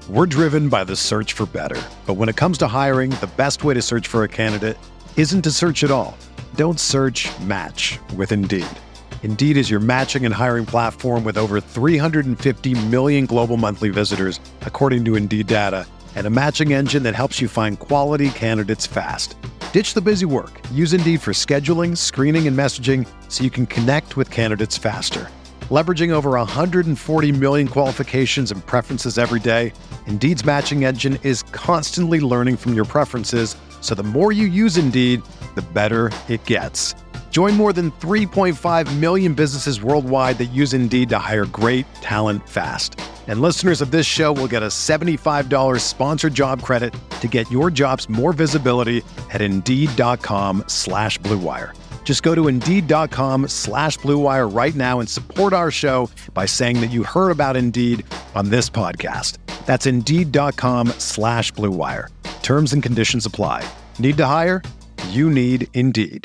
We're driven by the search for better. But when it comes to hiring, the best way to search for a candidate isn't to search at all. Don't search, match with Indeed. Indeed is your matching and hiring platform with over 350 million global monthly visitors, according to Indeed data, and a matching engine that helps you find quality candidates fast. Ditch the busy work. Use Indeed for scheduling, screening, and messaging so you can connect with candidates faster. Leveraging over 140 million qualifications and preferences every day, Indeed's matching engine is constantly learning from your preferences, so the more you use Indeed, the better it gets. Join more than 3.5 million businesses worldwide that use Indeed to hire great talent fast. And listeners of this show will get a $75 sponsored job credit to get your jobs more visibility at Indeed.com/Blue Wire. Just go to Indeed.com/Blue Wire right now and support our show by saying that you heard about Indeed on this podcast. That's Indeed.com/Blue Wire. Terms and conditions apply. Need to hire? You need Indeed.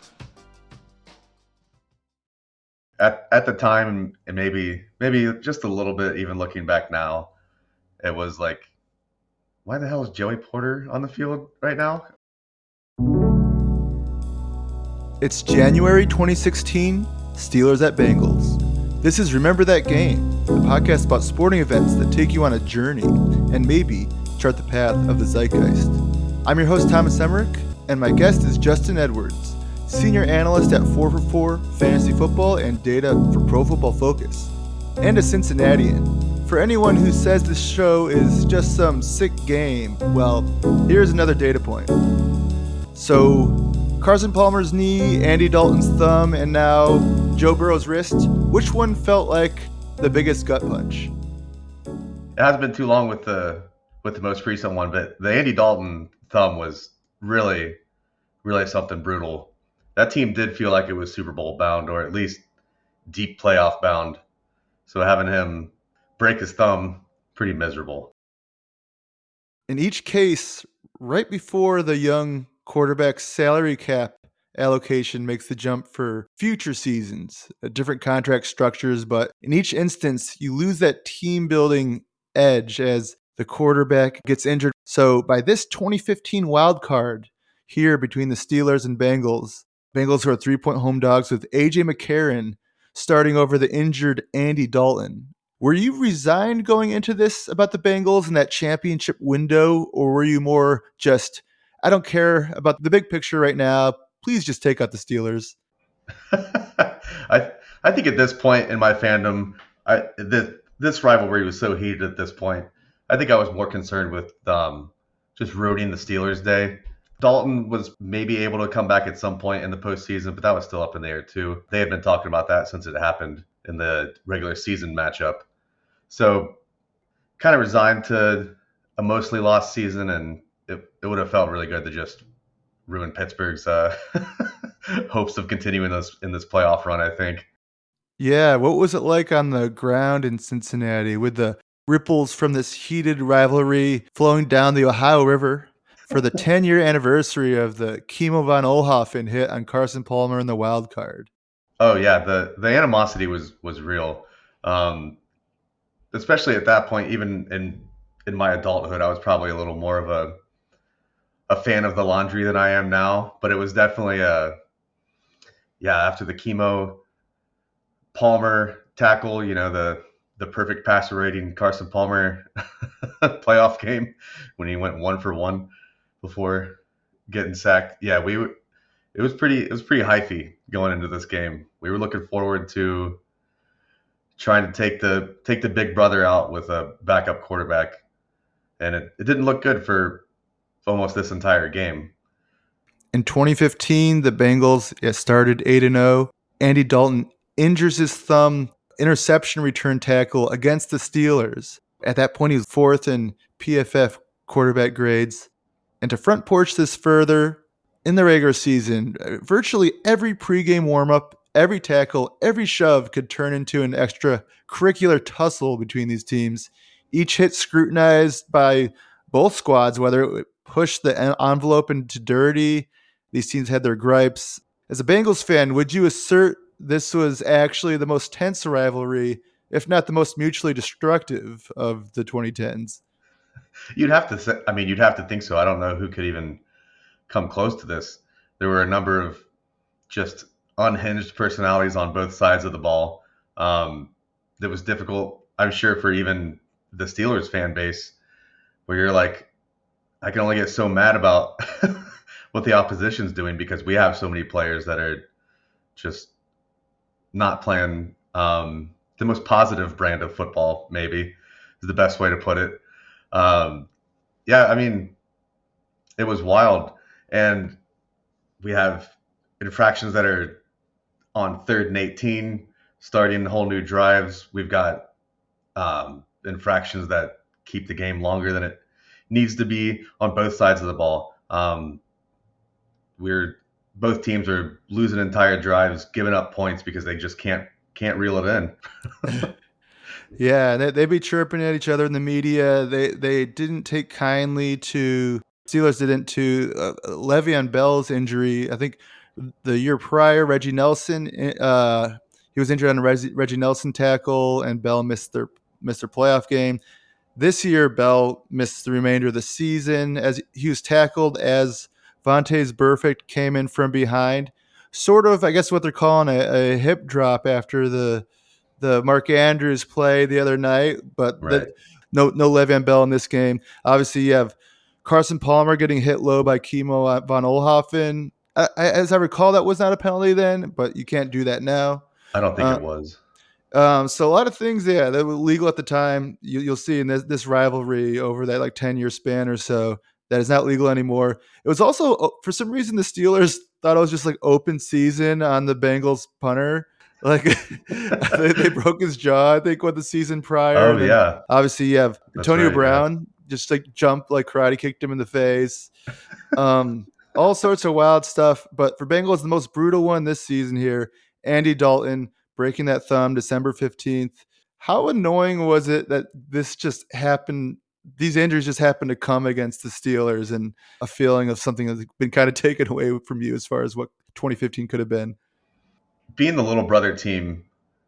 At the time, and maybe just a little bit, even looking back now, it was like, why the hell is Joey Porter on the field right now? It's January 2016, Steelers at Bengals. This is Remember That Game, the podcast about sporting events that take you on a journey and maybe chart the path of the zeitgeist. I'm your host, Thomas Emmerich, and my guest is Justin Edwards, senior analyst at 4for4 Fantasy Football and data for Pro Football Focus, and a Cincinnatian. For anyone who says this show is just some sick game, well, here's another data point. So, Carson Palmer's knee, Andy Dalton's thumb, and now Joe Burrow's wrist. Which one felt like the biggest gut punch? It hasn't been too long with the most recent one, but the Andy Dalton thumb was really, really something brutal. That team did feel like it was Super Bowl bound, or at least deep playoff bound. So having him break his thumb, pretty miserable. In each case, right before the young quarterback's salary cap allocation makes the jump for future seasons, different contract structures, but in each instance, you lose that team building edge as the quarterback gets injured. So by this 2015 wild card here between the Steelers and Bengals who are 3-point home dogs with A.J. McCarron starting over the injured Andy Dalton. Were you resigned going into this about the Bengals in that championship window, or were you more just, I don't care about the big picture right now, please just take out the Steelers? I think at this point in my fandom, this rivalry was so heated at this point. I think I was more concerned with just ruining the Steelers' day. Dalton was maybe able to come back at some point in the postseason, but that was still up in the air too. They had been talking about that since it happened in the regular season matchup. So kind of resigned to a mostly lost season, and it would have felt really good to just ruin Pittsburgh's hopes of continuing in this playoff run, I think. Yeah, what was it like on the ground in Cincinnati with the ripples from this heated rivalry flowing down the Ohio River for the 10-year anniversary of the Kimo von Oelhoffen hit on Carson Palmer in the wild card? Oh yeah, the animosity was real, especially at that point. Even in my adulthood, I was probably a little more of a fan of the laundry than I am now. But it was definitely after the Kimo Palmer tackle, the perfect passer rating Carson Palmer playoff game when he went 1 for 1 before getting sacked. Yeah, it was pretty hyphy going into this game. We were looking forward to trying to take the big brother out with a backup quarterback, and it didn't look good for almost this entire game. In 2015, the Bengals started 8-0. Andy Dalton injures his thumb, interception return tackle against the Steelers. At that point, he was 4th in PFF quarterback grades. And to front porch this further, in the regular season, virtually every pregame warm-up, every tackle, every shove could turn into an extracurricular tussle between these teams. Each hit scrutinized by both squads, whether it would push the envelope into dirty. These teams had their gripes. As a Bengals fan, would you assert this was actually the most tense rivalry, if not the most mutually destructive of the 2010s? You'd have to say, I mean, you'd have to think so. I don't know who could even come close to this. There were a number of just unhinged personalities on both sides of the ball. That was difficult, I'm sure, for even the Steelers fan base, where you're like, I can only get so mad about what the opposition's doing because we have so many players that are just not playing the most positive brand of football, maybe is the best way to put it. Um, yeah, I mean, it was wild. And we have infractions that are on 3rd and 18, starting whole new drives. We've got infractions that keep the game longer than it needs to be on both sides of the ball. Both teams are losing entire drives, giving up points because they just can't reel it in. Yeah, they'd be chirping at each other in the media. They didn't take kindly to Steelers didn't to Le'Veon Bell's injury. I think the year prior, Reggie Nelson he was injured on a Reggie Nelson tackle, and Bell missed their playoff game. This year, Bell missed the remainder of the season as he was tackled as Vontaze Burfict came in from behind. Sort of, I guess, what they're calling a hip drop after the Mark Andrews play the other night, but Right. no Le'Veon Bell in this game. Obviously, you have Carson Palmer getting hit low by Kimo von Oelhoffen. As I recall, that was not a penalty then, but you can't do that now. I don't think it was. So a lot of things, that were legal at the time. You'll see in this rivalry over that like 10-year span or so that is not legal anymore. It was also, for some reason, the Steelers thought it was just like open season on the Bengals punter. Like they broke his jaw, I think, with the season prior. Oh, and then yeah. obviously you have That's Antonio right, Brown just like jumped, like karate kicked him in the face. All sorts of wild stuff. But for Bengals, the most brutal one this season here, Andy Dalton breaking that thumb December 15th. How annoying was it that this just happened? These injuries just happened to come against the Steelers, and a feeling of something that's been kind of taken away from you as far as what 2015 could have been. Being the little brother team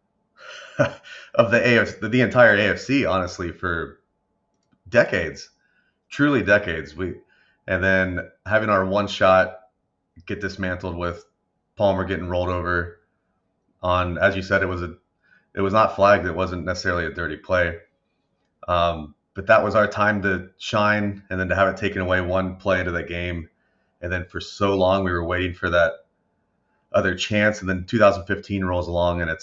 of the AFC, the entire AFC, honestly, for decades, truly decades. And then having our one shot get dismantled with Palmer getting rolled over on, as you said, it was not flagged. It wasn't necessarily a dirty play. But that was our time to shine, and then to have it taken away one play into the game. And then for so long, we were waiting for that other chance. And then 2015 rolls along, and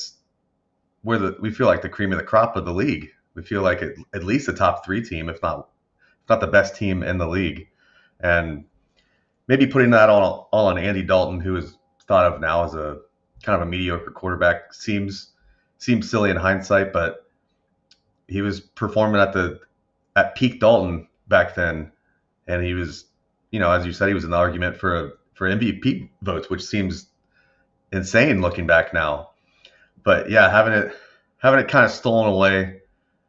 we feel like the cream of the crop of the league. We feel like at least a top 3 team, if not the best team in the league. And maybe putting that all on Andy Dalton, who is thought of now as a kind of a mediocre quarterback, seems silly in hindsight, but he was performing at peak Dalton back then, and he was, as you said, he was in the argument for MVP votes, which seems insane looking back now. But yeah, having it kind of stolen away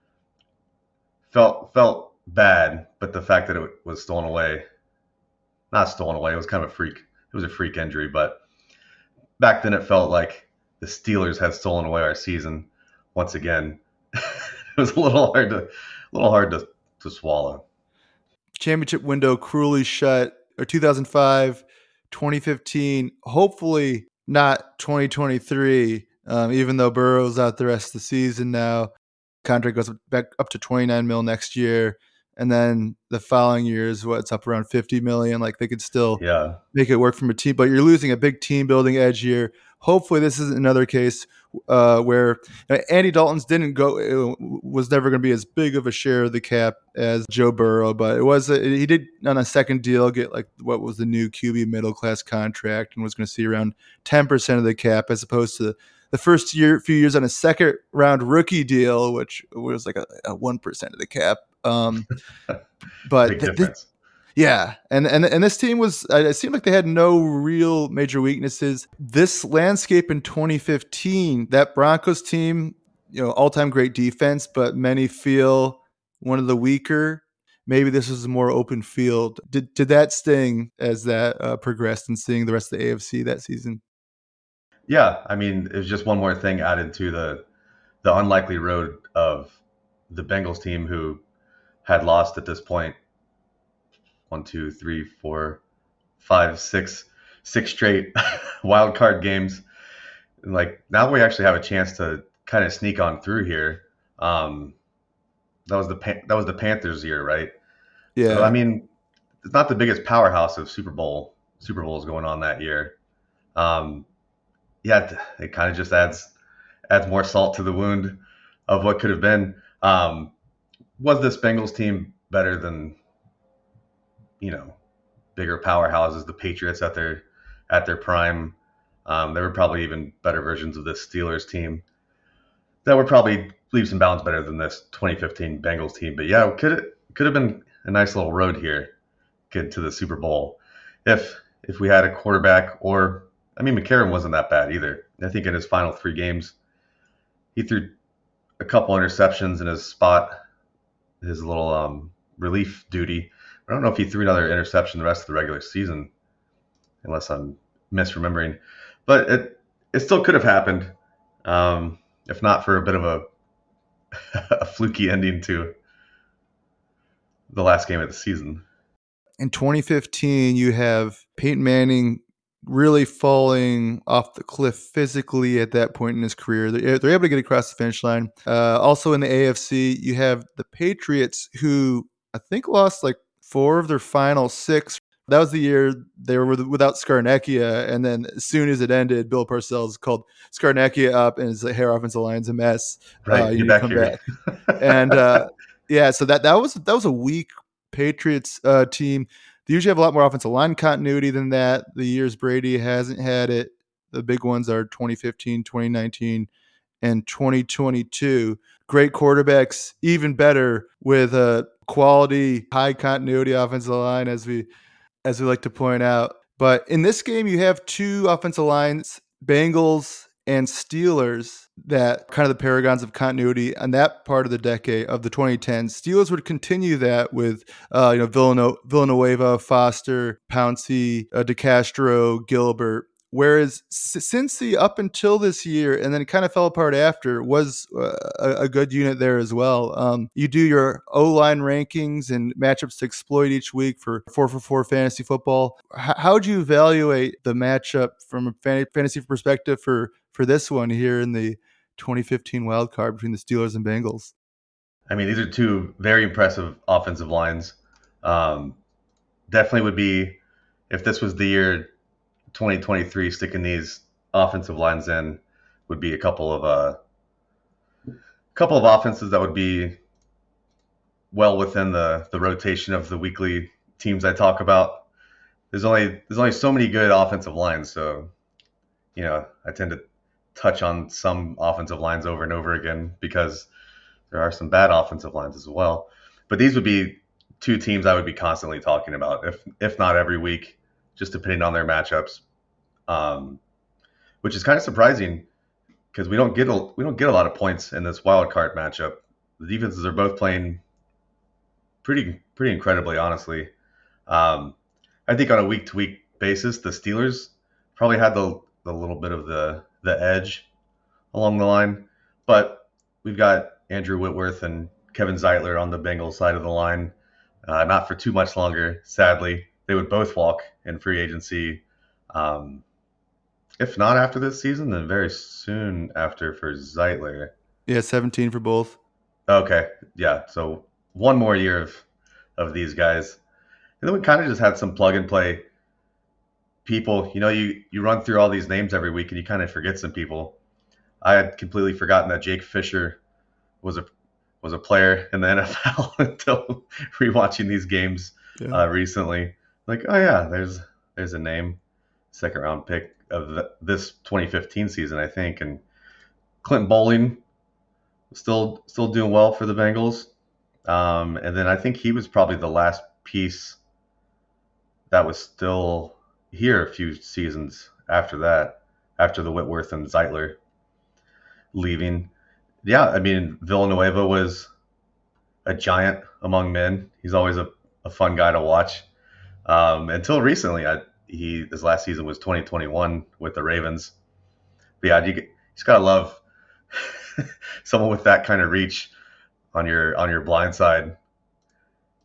felt bad, but the fact that it was stolen away, not stolen away, it was kind of it was a freak injury, but back then it felt like the Steelers had stolen away our season once again. It was a little hard to swallow. Championship window cruelly shut, or 2005, 2015, hopefully not 2023, even though Burrow's out the rest of the season now. Contract goes back up to $29 million next year. And then the following year is it's up around $50 million. Like they could still make it work from a team, but you're losing a big team building edge here. Hopefully this is another case where Andy Dalton's was never going to be as big of a share of the cap as Joe Burrow, but he did on a second deal get like what was the new QB middle class contract and was going to see around 10% of the cap as opposed to the first few years on a second round rookie deal, which was like a 1% of the cap. But big difference. Yeah, and this team it seemed like they had no real major weaknesses. This landscape in 2015, that Broncos team, all-time great defense, but many feel one of the weaker. Maybe this was a more open field. Did that sting as that progressed and seeing the rest of the AFC that season? Yeah, I mean, it was just one more thing added to the unlikely road of the Bengals team, who had lost at this point 1, 2, 3, 4, 5, 6 straight wild card games. And like now we actually have a chance to kind of sneak on through here. That was the Panthers year, right? Yeah. So I mean, it's not the biggest powerhouse of Super Bowls going on that year. Yeah, it kind of just adds more salt to the wound of what could have been. Was this Bengals team better than, bigger powerhouses, the Patriots at their prime? There were probably even better versions of this Steelers team that were probably leaps and bounds better than this 2015 Bengals team. But yeah, it could have been a nice little road here, get to the Super Bowl, if we had a quarterback. Or I mean, McCarron wasn't that bad either. I think in his final 3 games, he threw a couple interceptions in his little relief duty. I don't know if he threw another interception the rest of the regular season, unless I'm misremembering. But it still could have happened, if not for a bit of a fluky ending to the last game of the season. In 2015, you have Peyton Manning really falling off the cliff physically at that point in his career. They're able to get across the finish line. Also in the AFC, you have the Patriots, who I think lost like 4 of their final 6. That was the year they were without Scarnecchia, and then as soon as it ended, Bill Parcells called Scarnecchia up, and his hair offensive line's a mess. Right, you get back come here. back. And yeah, so that was a weak Patriots team. They usually have a lot more offensive line continuity than that. The years Brady hasn't had it, the big ones are 2015, 2019, and 2022. Great quarterbacks, even better with a quality, high continuity offensive line, as we like to point out. But in this game, you have 2 offensive lines, Bengals and Steelers, that kind of the paragons of continuity on that part of the decade of the 2010s. Steelers would continue that with Villanueva, Foster, Pouncey, DeCastro, Gilbert. Whereas Cincy, up until this year, and then it kind of fell apart after, was a good unit there as well. You do your O-line rankings and matchups to exploit each week for 4for4 fantasy football. How would you evaluate the matchup from a fantasy perspective for this one here in the 2015 wild card between the Steelers and Bengals? I mean, these are 2 very impressive offensive lines. Definitely would be, if this was the year 2023, sticking these offensive lines in would be a couple of offenses that would be well within the rotation of the weekly teams I talk about. There's only so many good offensive lines, so I tend to touch on some offensive lines over and over again because there are some bad offensive lines as well. But these would be 2 teams I would be constantly talking about, if not every week, just depending on their matchups, which is kind of surprising because we don't get a lot of points in this wild card matchup. The defenses are both playing pretty incredibly, honestly. I think on a week to week basis, the Steelers probably had the little bit of the edge along the line, but we've got Andrew Whitworth and Kevin Zeitler on the Bengals side of the line. Not for too much longer, sadly. They would both walk in free agency. If not after this season, then very soon after for Zeitler. Yeah, 17 for both. Okay, yeah. So one more year of these guys. And then we kind of just had some plug and play people. You run through all these names every week and you kind of forget some people. I had completely forgotten that Jake Fisher was a player in the NFL until rewatching these games recently. Like, oh yeah, there's a name, 2nd round pick of this 2015 season, I think. And Clint Bowling still doing well for the Bengals. And then I think he was probably the last piece that was still here a few seasons after that, after the Whitworth and Zeitler leaving. Yeah, I mean, Villanueva was a giant among men. He's always a fun guy to watch. Until recently, his last season was 2021 with the Ravens. But yeah, you just gotta love someone with that kind of reach on your blind side.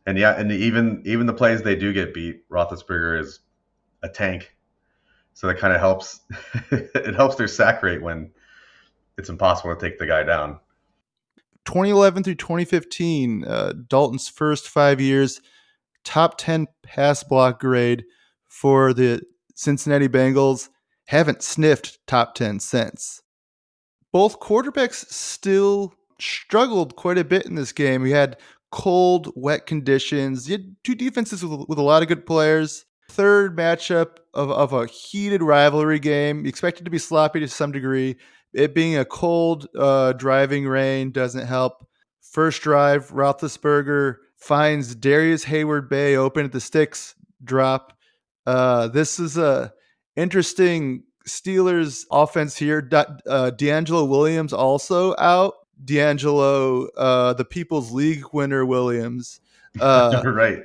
And yeah, and even the plays they do get beat, Roethlisberger is a tank. So that kind of helps. It helps their sack rate when it's impossible to take the guy down. 2011 through 2015, Dalton's first 5 years, top 10 pass block grade for the Cincinnati Bengals. Haven't sniffed top 10 since. Both quarterbacks still struggled quite a bit in this game. We had cold, wet conditions. You had two defenses with a lot of good players. Third matchup of a heated rivalry game. You expect it to be sloppy to some degree. It being a cold, driving rain doesn't help. First drive, Roethlisberger finds Darius Hayward-Bay open at the sticks drop. This is a interesting Steelers offense here. DeAngelo Williams also out. DeAngelo, the People's League winner Williams. Right.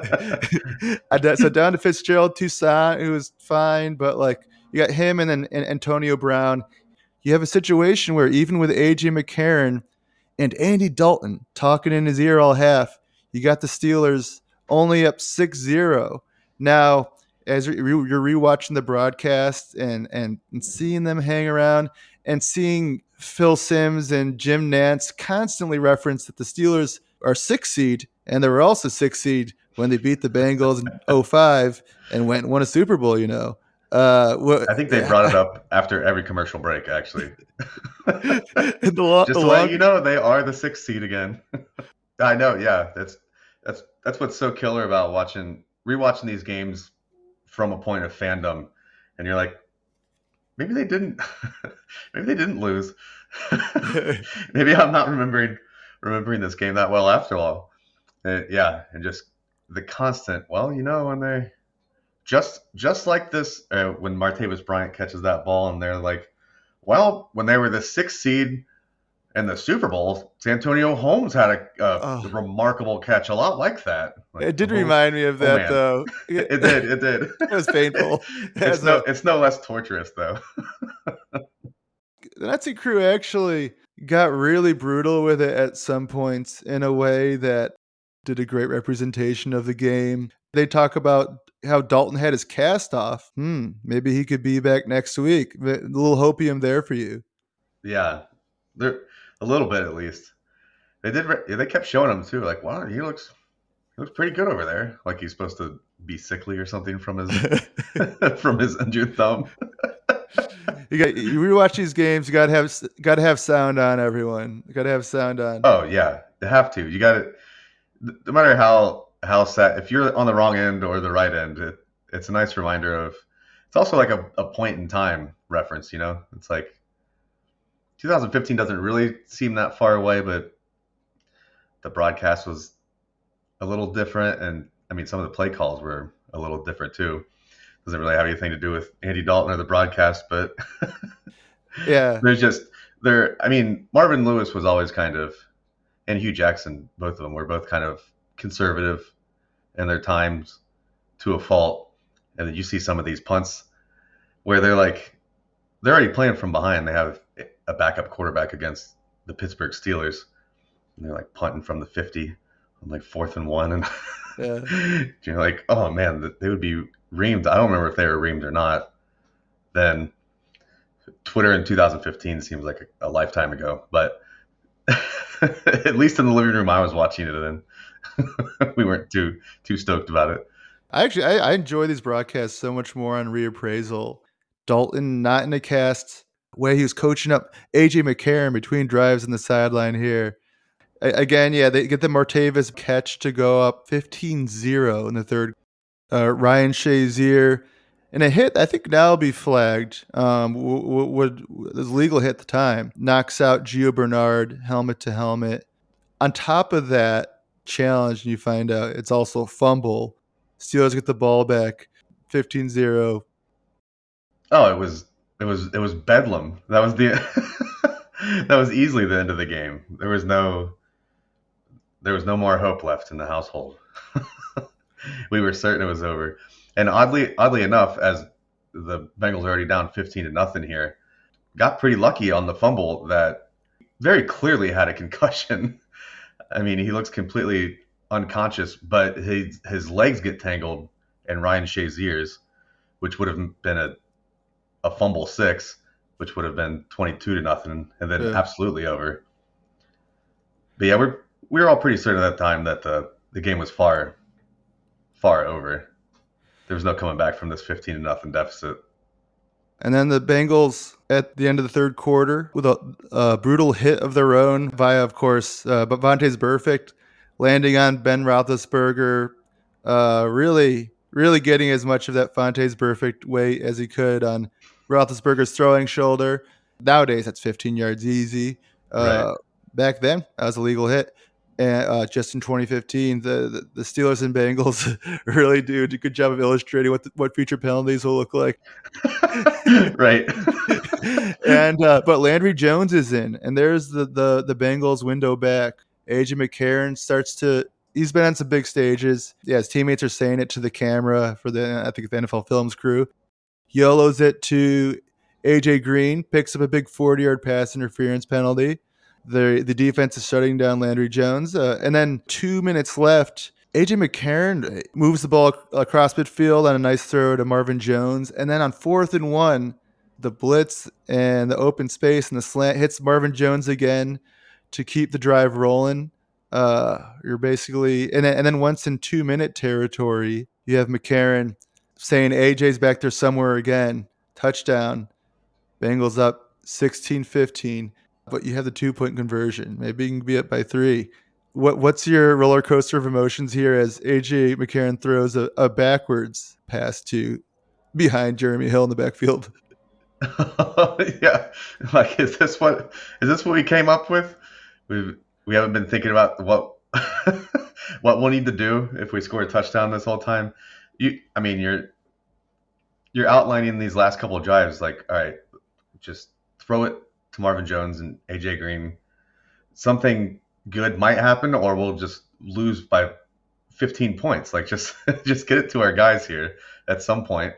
So down to Fitzgerald Toussaint, who was fine, but like you got him and then Antonio Brown. You have a situation where even with A.J. McCarron and Andy Dalton talking in his ear all half, you got the Steelers only up 6-0. Now, as you're rewatching the broadcast and seeing them hang around and seeing Phil Simms and Jim Nantz constantly reference that the Steelers are 6th seed, and they were also 6th seed when they beat the Bengals in 05 and went and won a Super Bowl, I think they brought it up after every commercial break, actually. Just to let you know, they are the 6th seed again. I know, yeah. That's what's so killer about rewatching these games from a point of fandom, and you're like, maybe they didn't lose. Maybe I'm not remembering this game that well after all. And just the constant. Well, when they just like this, when Martavis Bryant catches that ball, and they're like, well, when they were the 6th seed in the Super Bowl, Santonio Holmes had a remarkable catch, a lot like that. Like, it did remind me of that, though. It did. It was painful. It's no less torturous, though. The Nazi crew actually got really brutal with it at some points in a way that did a great representation of the game. They talk about how Dalton had his cast off. Maybe he could be back next week. A little hopium there for you. Yeah, they're a little bit at least. They did. They kept showing him too. Like, wow, he looks pretty good over there. Like he's supposed to be sickly or something from his from his injured thumb. You rewatch these games. You gotta have sound on, everyone. You gotta have sound on. Oh yeah, you have to. You got to. No matter how sad, if you're on the wrong end or the right end, it's a nice reminder of. It's also like a point in time reference. It's like 2015 doesn't really seem that far away, but the broadcast was a little different, and I mean some of the play calls were a little different too. Doesn't really have anything to do with Andy Dalton or the broadcast, but yeah, I mean, Marvin Lewis was always kind of, and Hugh Jackson, both of them were both kind of conservative in their times to a fault. And then you see some of these punts where they're already playing from behind. They have a backup quarterback against the Pittsburgh Steelers, and they're like punting from the 50 on like 4th and 1, and you're like, oh man, they would be reamed. I don't remember if they were reamed or not. Then Twitter in 2015 seems like a lifetime ago, but at least in the living room I was watching it in, we weren't too stoked about it. I enjoy these broadcasts so much more on reappraisal. Dalton not in a cast, way he was coaching up A.J. McCarron between drives on the sideline here. Again, they get the Martavis catch to go up 15-0 in the third. Ryan Shazier, and a hit I think now will be flagged. Was legal hit at the time. Knocks out Gio Bernard helmet to helmet. On top of that challenge, and you find out it's also a fumble. Steelers get the ball back, 15-0. Oh, it was bedlam. That was that was easily the end of the game. There was no more hope left in the household. We were certain it was over. And oddly enough, as the Bengals are already down 15-0 here, got pretty lucky on the fumble that very clearly had a concussion. I mean, he looks completely unconscious, but his legs get tangled in Ryan Shazier's, which would have been a fumble 6, which would have been 22-0, and then absolutely over. But yeah, we were all pretty certain at that time that the game was far over. There was no coming back from this 15-0 deficit. And then the Bengals at the end of the third quarter with a brutal hit of their own via, of course, Vontaze Burfict landing on Ben Roethlisberger, really getting as much of that Vontaze Burfict weight as he could on Roethlisberger's throwing shoulder. Nowadays, that's 15 yards easy. Right. Back then, that was a legal hit. And just in 2015, the Steelers and Bengals really do a good job of illustrating what future penalties will look like. Right. And but Landry Jones is in, and there's the Bengals window back. AJ McCarron he's been on some big stages. Yeah, his teammates are saying it to the camera for the NFL Films crew. YOLOs it to AJ Green, picks up a big 40-yard pass interference penalty. The defense is shutting down Landry Jones. And then 2 minutes left, AJ McCarron moves the ball across midfield on a nice throw to Marvin Jones. And then on 4th and 1, the blitz and the open space and the slant hits Marvin Jones again to keep the drive rolling. You're basically, and then once in 2-minute territory, you have McCarron saying AJ's back there somewhere again. Touchdown. Bengals up 16-15. But you have the 2-point conversion. Maybe you can be up by 3. What's your roller coaster of emotions here as AJ McCarron throws a backwards pass to behind Jeremy Hill in the backfield? Yeah, like is this what we came up with? We haven't been thinking about what we'll need to do if we score a touchdown this whole time. You're outlining these last couple of drives like, all right, just throw it to Marvin Jones and AJ Green. Something good might happen, or we'll just lose by 15 points. Like just get it to our guys here at some point.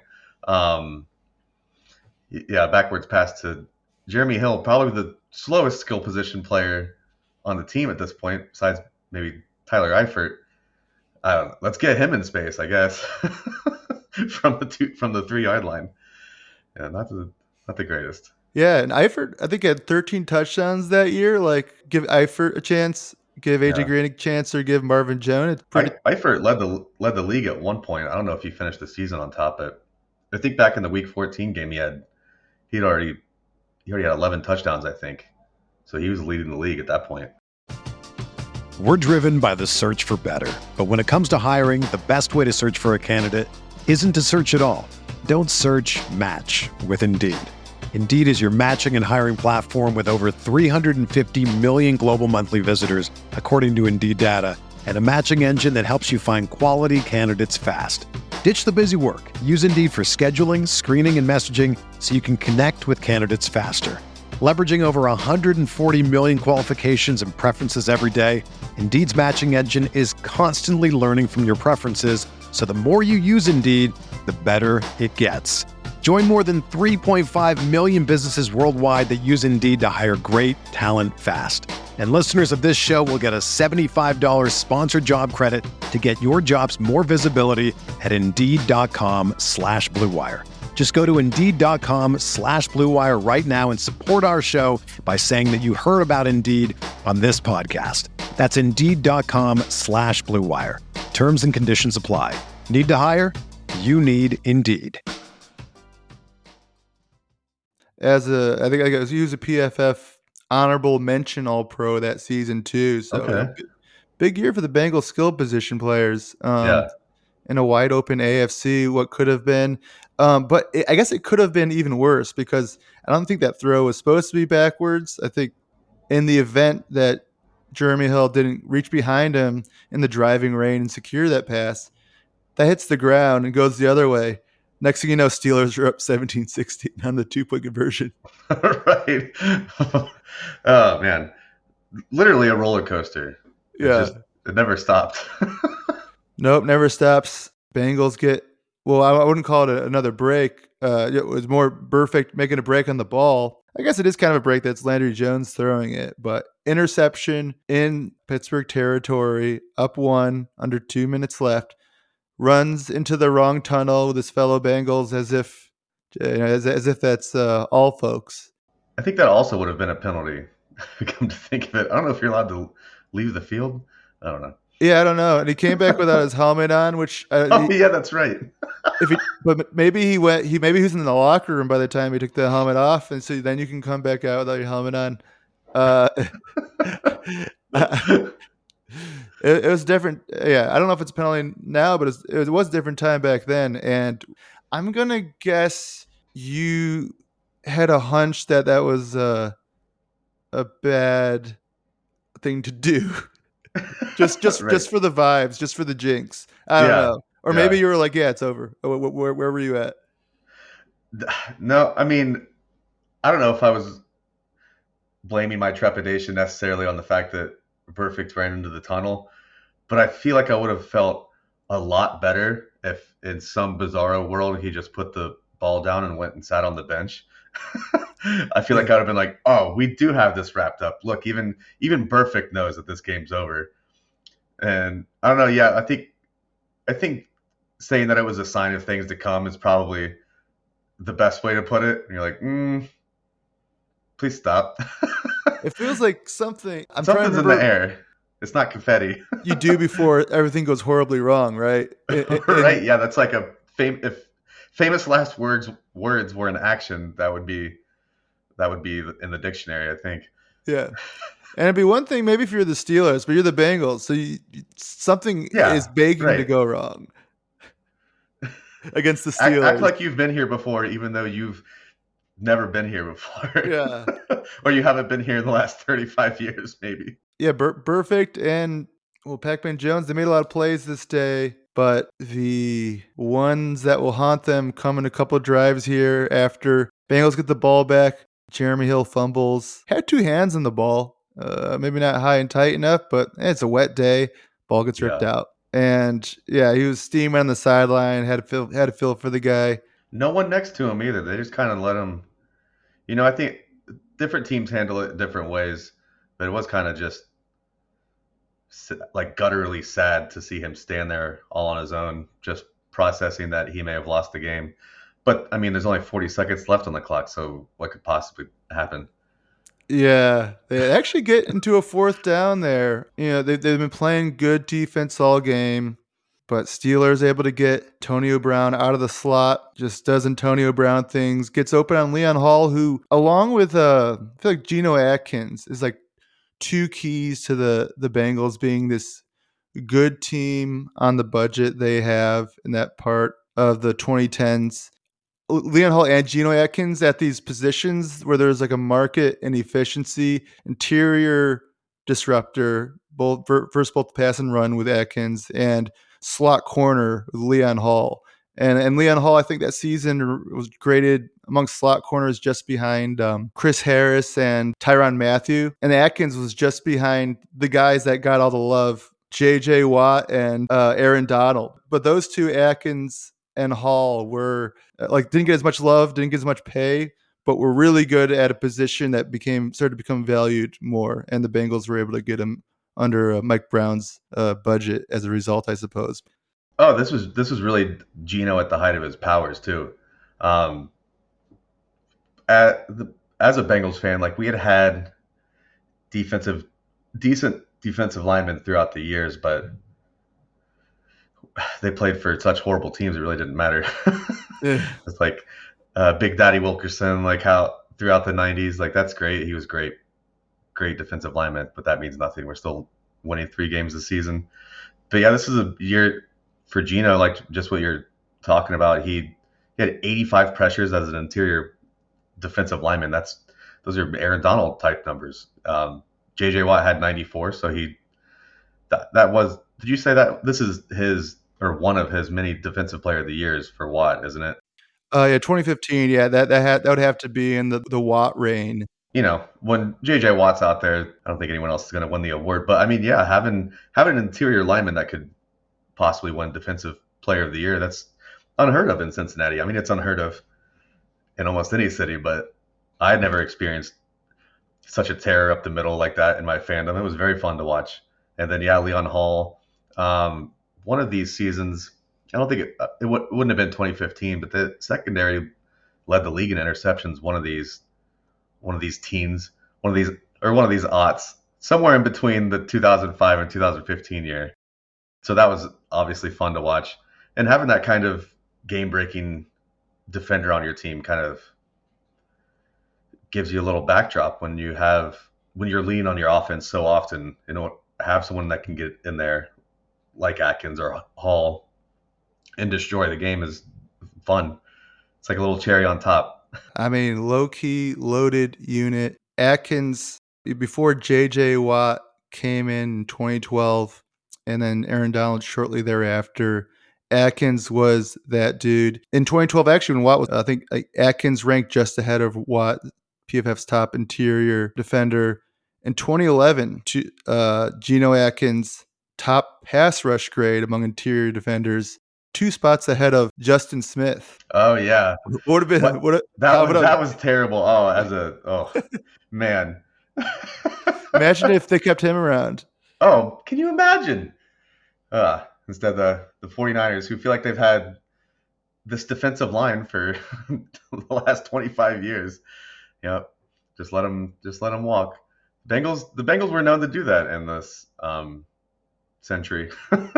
Backwards pass to Jeremy Hill, probably the slowest skill position player on the team at this point, besides maybe Tyler Eifert. Let's get him in space, I guess, from the 3-yard line. Yeah, not the greatest. Yeah, and Eifert, I think, had 13 touchdowns that year. Like, give Eifert a chance, give AJ Green a chance, or give Marvin Jones. Eifert led the league at one point. I don't know if he finished the season on top, but I think back in the Week 14 game, he already had 11 touchdowns, I think. So he was leading the league at that point. We're driven by the search for better. But when it comes to hiring, the best way to search for a candidate isn't to search at all. Don't search, match with Indeed. Indeed is your matching and hiring platform with over 350 million global monthly visitors, according to Indeed data, and a matching engine that helps you find quality candidates fast. Ditch the busy work. Use Indeed for scheduling, screening, and messaging so you can connect with candidates faster. Leveraging over 140 million qualifications and preferences every day, Indeed's matching engine is constantly learning from your preferences, so the more you use Indeed, the better it gets. Join more than 3.5 million businesses worldwide that use Indeed to hire great talent fast. And listeners of this show will get a $75 sponsored job credit to get your jobs more visibility at Indeed.com/Blue Wire. Just go to Indeed.com/Blue Wire right now and support our show by saying that you heard about Indeed on this podcast. That's Indeed.com/Blue Wire. Terms and conditions apply. Need to hire? You need Indeed. I think I was a PFF honorable mention All-Pro that season too. So okay. Big year for the Bengals skill position players. In a wide open AFC, what could have been. But I guess it could have been even worse because I don't think that throw was supposed to be backwards. I think in the event that Jeremy Hill didn't reach behind him in the driving rain and secure that pass, that hits the ground and goes the other way. Next thing you know, Steelers are up 17-16 on the 2-point conversion. Right. Oh, man. Literally a roller coaster. It never stopped. Nope, never stops. Bengals get, well, I wouldn't call it another break. it was more Burfict making a break on the ball. I guess it is kind of a break that's Landry Jones throwing it, but interception in Pittsburgh territory, up 1, under 2 minutes left, runs into the wrong tunnel with his fellow Bengals as if that's all folks. I think that also would have been a penalty. Come to think of it, I don't know if you're allowed to leave the field. I don't know. Yeah, I don't know. And he came back without his helmet on, which yeah, that's right. But maybe he was in the locker room by the time he took the helmet off, and so then you can come back out without your helmet on. It was different. Yeah, I don't know if it's a penalty now, but it was a different time back then. And I'm gonna guess you had a hunch that was a bad thing to do. just Right. just for the vibes, just for the jinx. I don't know. Or maybe you were like, yeah, it's over. Where were you at? No, I mean, I don't know if I was blaming my trepidation necessarily on the fact that Burfict ran into the tunnel, but I feel like I would have felt a lot better if in some bizarro world he just put the ball down and went and sat on the bench. I feel like I would have been like, oh, we do have this wrapped up. Look, even Burfict knows that this game's over. And I don't know. Yeah, I think saying that it was a sign of things to come is probably the best way to put it. And you're like, please stop. It feels like something's in the air. It's not confetti. You do before everything goes horribly wrong, right? Right. Yeah, that's like if famous last words were in action, that would be in the dictionary, I think. Yeah. And it'd be one thing maybe if you're the Steelers, but you're the Bengals, so something is begging to go wrong against the Steelers. Act like you've been here before, even though you've never been here before. Yeah. Or you haven't been here in the last 35 years, maybe. Yeah, Burfict and Pac-Man Jones, they made a lot of plays this day, but the ones that will haunt them come in a couple of drives here after Bengals get the ball back. Jeremy Hill fumbles, had 2 hands on the ball. Maybe not high and tight enough, but it's a wet day. Ball gets ripped out. And yeah, he was steaming on the sideline, had to feel for the guy. No one next to him either. They just kind of let him, I think different teams handle it different ways, but it was kind of just like gutturally sad to see him stand there all on his own, just processing that he may have lost the game. But I mean, there's only 40 seconds left on the clock, so what could possibly happen? Yeah, they actually get into a 4th down there. They've been playing good defense all game, but Steelers able to get Antonio Brown out of the slot, just does Antonio Brown things, gets open on Leon Hall, who, along with I feel like Geno Atkins, is like 2 keys to the Bengals being this good team on the budget they have in that part of the 2010s. Leon Hall and Geno Atkins at these positions where there's like a market and efficiency, interior disruptor, both pass and run with Atkins, and slot corner with Leon Hall. And Leon Hall, I think that season was graded amongst slot corners just behind Chris Harris and Tyrann Mathieu. And Atkins was just behind the guys that got all the love, J.J. Watt and Aaron Donald. But those 2, Atkins and Hall, were didn't get as much love, didn't get as much pay, but were really good at a position that started to become valued more. And the Bengals were able to get him under Mike Brown's budget as a result, I suppose. Oh, this was really Geno at the height of his powers too. As a Bengals fan, like we had decent defensive linemen throughout the years, but they played for such horrible teams, it really didn't matter. It's like Big Daddy Wilkerson, like how throughout the 90s, like that's great. He was great defensive lineman, but that means nothing. We're still winning 3 games this season. But yeah, this is a year for Geno, like just what you're talking about. He had 85 pressures as an interior defensive lineman. Those are Aaron Donald type numbers. J.J. Watt had 94, so that was. Did you say that this is his or one of his many defensive player of the years for Watt, isn't it? Yeah, 2015. Yeah, that would have to be in the Watt reign. When J.J. Watt's out there, I don't think anyone else is going to win the award. But I mean, yeah, having an interior lineman that could possibly win Defensive Player of the Year, that's unheard of in Cincinnati. I mean, it's unheard of in almost any city, but I had never experienced such a tear up the middle like that in my fandom. It was very fun to watch. And then, yeah, Leon Hall. One of these seasons, I don't think wouldn't have been 2015, but the secondary led the league in interceptions. One of these teens, one of these aughts, somewhere in between the 2005 and 2015 year. So that was obviously fun to watch, and having that kind of game-breaking defender on your team kind of gives you a little backdrop when you're leaning on your offense so often. Have someone that can get in there like Atkins or Hall and destroy the game is fun. It's like a little cherry on top. I mean, low-key loaded unit. Atkins, before J.J. Watt came in 2012, and then Aaron Donald shortly thereafter, Atkins was that dude. In 2012, actually, when Watt was, I think Atkins ranked just ahead of Watt, PFF's top interior defender. In 2011, Geno Atkins, top pass rush grade among interior defenders, 2 spots ahead of Justin Smith. Oh yeah, Would have been that was terrible. Oh man. Imagine if they kept him around. Oh, can you imagine? Instead the 49ers, who feel like they've had this defensive line for the last 25 years. Yep. Just let them walk. The Bengals were known to do that in this century.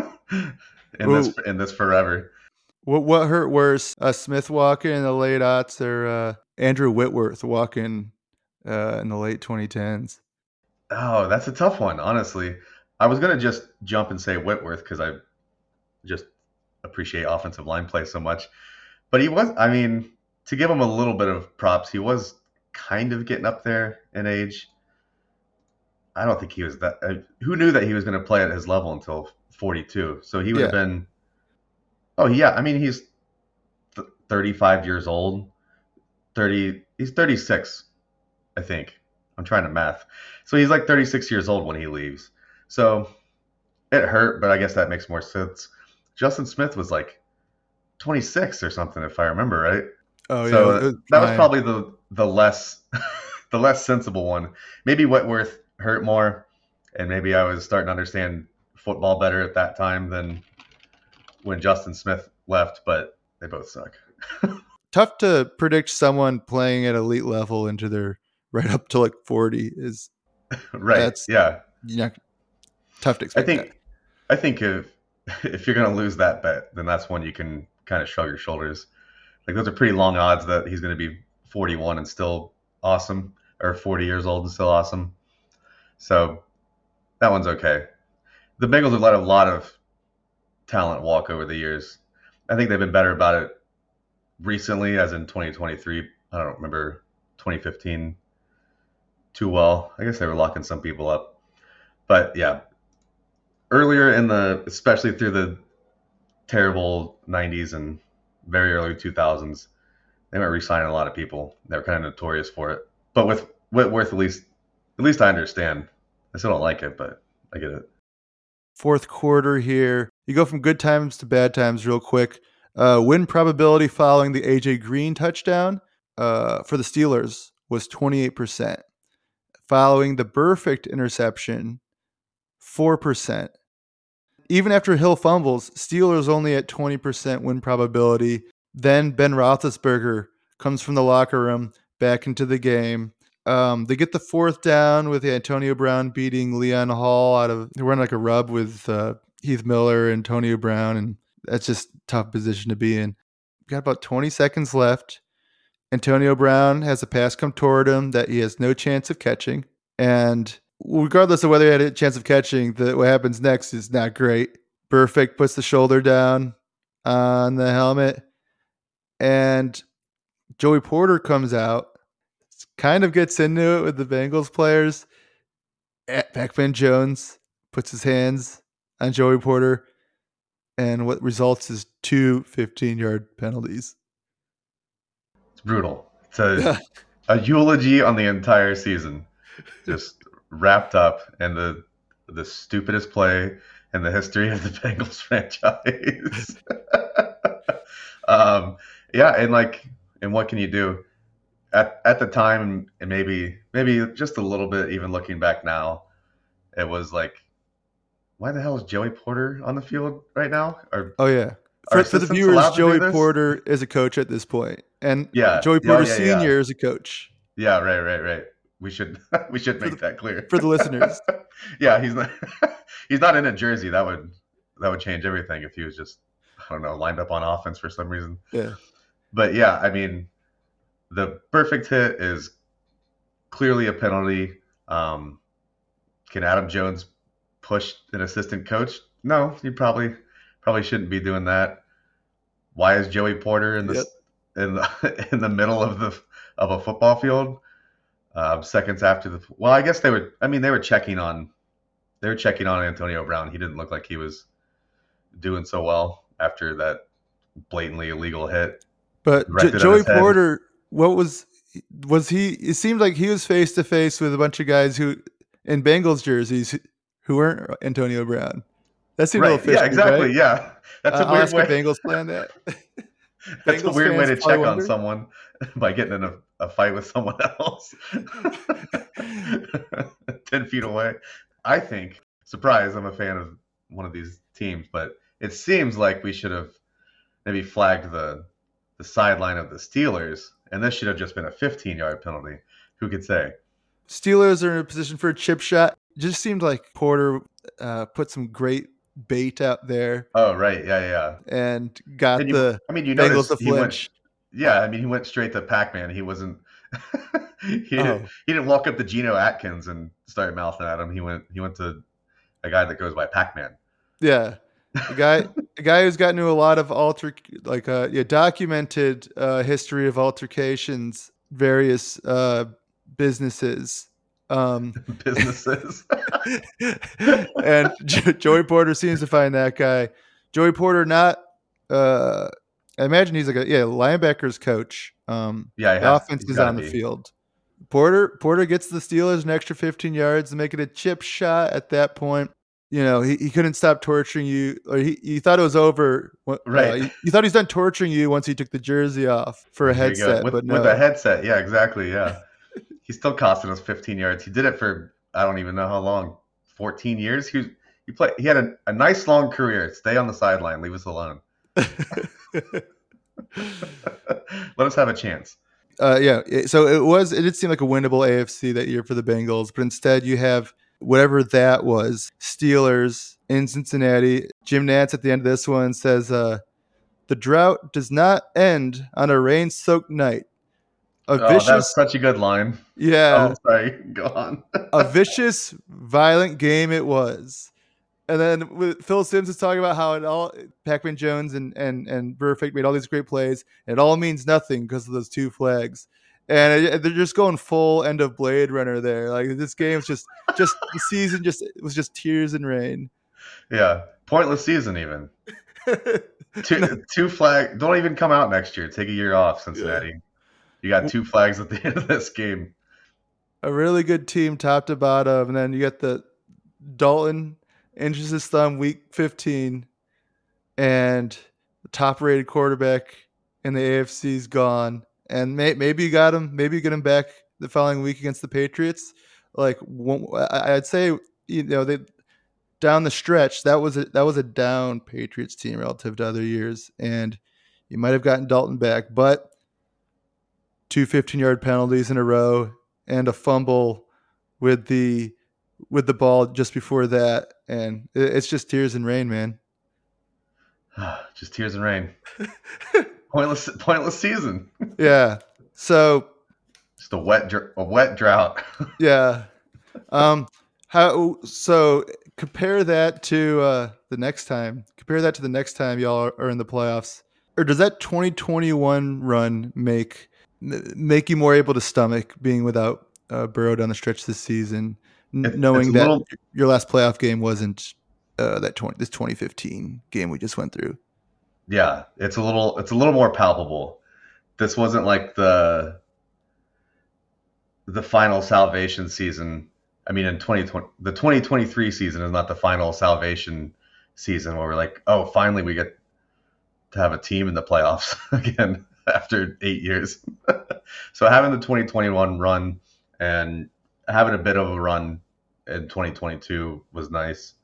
in this forever. What hurt worse, Smith walking in the late aughts or Andrew Whitworth walking in the late 2010s? Oh, that's a tough one, honestly. I was going to just jump and say Whitworth because I just appreciate offensive line play so much. But he was, I mean, to give him a little bit of props, he was kind of getting up there in age. I don't think he was that. Who knew that he was going to play at his level until 42? So he would have been. Oh yeah, I mean he's 35 years old. He's 36, I think. I'm trying to math. So he's like 36 years old when he leaves. So it hurt, but I guess that makes more sense. Justin Smith was like 26 or something, if I remember right. Oh so yeah, that was probably the less the less sensible one. Maybe Whitworth hurt more, and maybe I was starting to understand football better at that time than when Justin Smith left, but they both suck. Tough to predict someone playing at elite level into their right up to like 40 is right. Yeah. Tough to expect. I think if you're going to lose that bet, then that's when you can kind of shrug your shoulders. Like those are pretty long odds that he's going to be 41 and still awesome, or 40 years old and still awesome. So that one's okay. The Bengals have let a lot of talent walk over the years. I think they've been better about it recently, as in 2023. I don't remember 2015 too well. I guess they were locking some people up. But yeah, earlier especially through the terrible 90s and very early 2000s, they weren't re-signing a lot of people. They were kind of notorious for it. But with Whitworth, at least I understand. I still don't like it, but I get it. Fourth quarter here. You go from good times to bad times real quick. Win probability following the A.J. Green touchdown for the Steelers was 28%. Following the Burfict interception, 4%. Even after Hill fumbles, Steelers only at 20% win probability. Then Ben Roethlisberger comes from the locker room back into the game. They get the fourth down with Antonio Brown beating Leon Hall they run like a rub with Heath Miller and Antonio Brown, and that's just a tough position to be in. Got about 20 seconds left. Antonio Brown has a pass come toward him that he has no chance of catching, and regardless of whether he had a chance of catching, what happens next is not great. Burfict puts the shoulder down on the helmet, and Joey Porter comes out, kind of gets into it with the Bengals players. Beckman Jones puts his hands on Joey Porter, and what results is 2 15-yard penalties. It's brutal. It's a eulogy on the entire season, just wrapped up in the stupidest play in the history of the Bengals franchise. Yeah, and like and what can you do at the time, and maybe just a little bit even looking back now, it was like, why the hell is Joey Porter on the field right now? Oh yeah. Are For the assistants viewers, allowed to do Joey this? Porter is a coach at this point, and Yeah. Joey Oh, Porter yeah, Sr. is a coach. Yeah, right. We should make that clear for the listeners. Yeah, he's not in a jersey. That would change everything if he was just, I don't know, lined up on offense for some reason. Yeah. But yeah, I mean, the perfect hit is clearly a penalty. Can Adam Jones push an assistant coach? No, he probably shouldn't be doing that. Why is Joey Porter in the middle of a football field? Seconds after well, I guess they were checking on Antonio Brown. He didn't look like he was doing so well after that blatantly illegal hit. But Joey Porter, what was he? It seemed like he was face to face with a bunch of guys who in Bengals jerseys who weren't Antonio Brown. That seemed a little fishy. Yeah, exactly. Right? Yeah, that's a weird way. Bengals plan that. That's a weird way to check on someone, by getting in a fight with someone else 10 feet away. I think, surprise, I'm a fan of one of these teams, but it seems like we should have maybe flagged the sideline of the Steelers, and this should have just been a 15-yard penalty. Who could say? Steelers are in a position for a chip shot. It just seemed like Porter put some great bait out there. Oh, right. Yeah. And got Bengals to flinch. He went straight to Pac-Man. He wasn't he didn't walk up to Geno Atkins and start mouthing at him. He went to a guy that goes by Pac-Man. Yeah. A guy who's gotten into a lot of documented history of altercations, various businesses. Businesses. And Joey Porter seems to find that guy. Joey Porter, I imagine he's like a linebackers coach. The offense is on the field. Porter gets the Steelers an extra 15 yards to make it a chip shot at that point. You know, he couldn't stop torturing you, or he thought it was over. Right. He thought he's done torturing you once he took the jersey off for a headset. With a headset. Yeah, exactly. Yeah. He's still costing us 15 yards. He did it for, I don't even know how long, 14 years. He had a nice long career. Stay on the sideline. Leave us alone. Let us have a chance. So it did seem like a winnable AFC that year for the Bengals, but instead you have whatever that was, Steelers in Cincinnati. Jim Nantz at the end of this one says, the drought does not end on a rain-soaked night. That's such a good line. Yeah. Oh, sorry. Go on. A vicious, violent game it was. And then with Phil Simms is talking about how Pac-Man Jones and Burfict made all these great plays. And it all means nothing because of those two flags. And they're just going full end of Blade Runner there. Like this game's just the season it was just tears and rain. Yeah. Pointless season even. Two flags. Don't even come out next year. Take a year off, Cincinnati. Yeah. You got two flags at the end of this game. A really good team top to bottom. And then you got the Dalton inches his thumb week 15. And the top-rated quarterback in the AFC is gone. And maybe you got him. Maybe you get him back the following week against the Patriots. Like I'd say, they down the stretch that was a down Patriots team relative to other years, and you might have gotten Dalton back, but 2 15-yard penalties in a row and a fumble with the ball just before that, and it's just tears and rain, man. Just tears and rain. Pointless season. Yeah. So just a wet drought. Yeah. Compare that to the next time. Compare that to the next time y'all are in the playoffs. Or does that 2021 run make you more able to stomach being without Burrow down the stretch this season, knowing that your last playoff game wasn't this 2015 game we just went through? Yeah, it's a little more palpable. This wasn't like the final salvation season. I mean, in 2020, the 2023 season is not the final salvation season where we're like, oh, finally we get to have a team in the playoffs again. after 8 years. So having the 2021 run and having a bit of a run in 2022 was nice.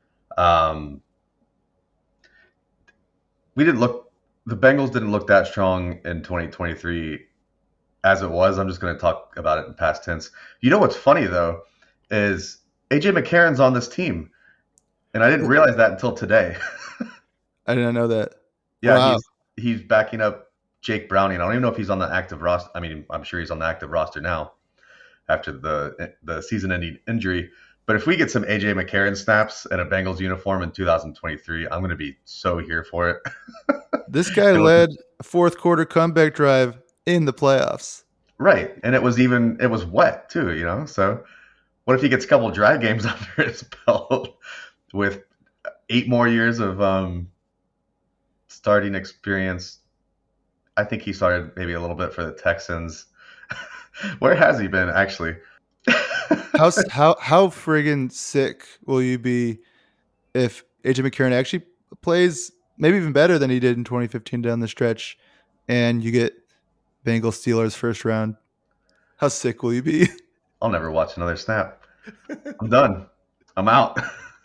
The Bengals didn't look that strong in 2023 as it was. I'm just going to talk about it in past tense. You know what's funny, though, is A.J. McCarron's on this team, and I didn't realize that until today. I didn't know that. Yeah, Wow. he's backing up Jake Browning. I don't even know if he's on the active roster. I mean, I'm sure he's on the active roster now after the season-ending injury. But if we get some A.J. McCarron snaps and a Bengals uniform in 2023, I'm going to be so here for it. This guy led a fourth quarter comeback drive in the playoffs. Right. And it was wet too, you know? So what if he gets a couple dry games under his belt with 8 more years of starting experience? I think he started maybe a little bit for the Texans. Where has he been, actually? How friggin' sick will you be if A.J. McCarron actually plays maybe even better than he did in 2015 down the stretch, and you get Bengals Steelers first round? How sick will you be? I'll never watch another snap. I'm done. I'm out.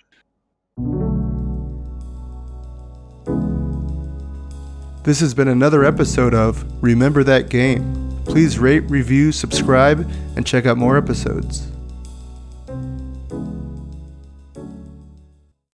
This has been another episode of Remember That Game. Please rate, review, subscribe, and check out more episodes.